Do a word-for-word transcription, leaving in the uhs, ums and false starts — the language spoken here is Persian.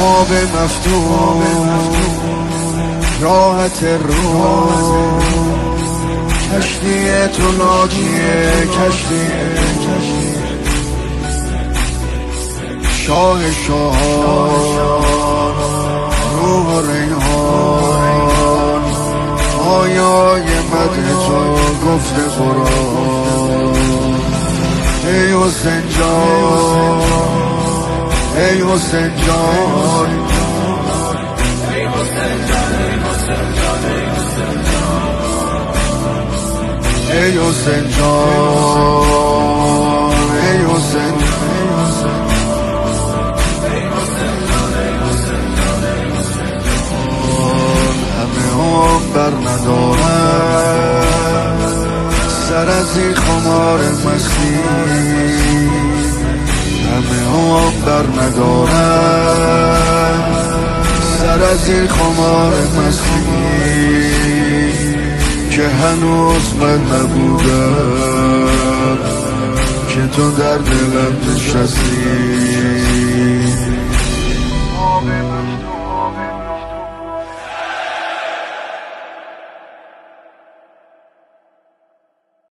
خواب مفتون راحت رو کشتی تو ناجیه کشتی شاه شاهان روح و ریحان آیای مدح تو گفت قرآن ای حسین جان ای حسین جان ای حسین جان ای حسین جان ای حسین همه هم بر ندارن سر از این خمار مستی همه هم بر ندارن سر از این خمار مستی که هنوز من نبودم که تو در دلم نشستی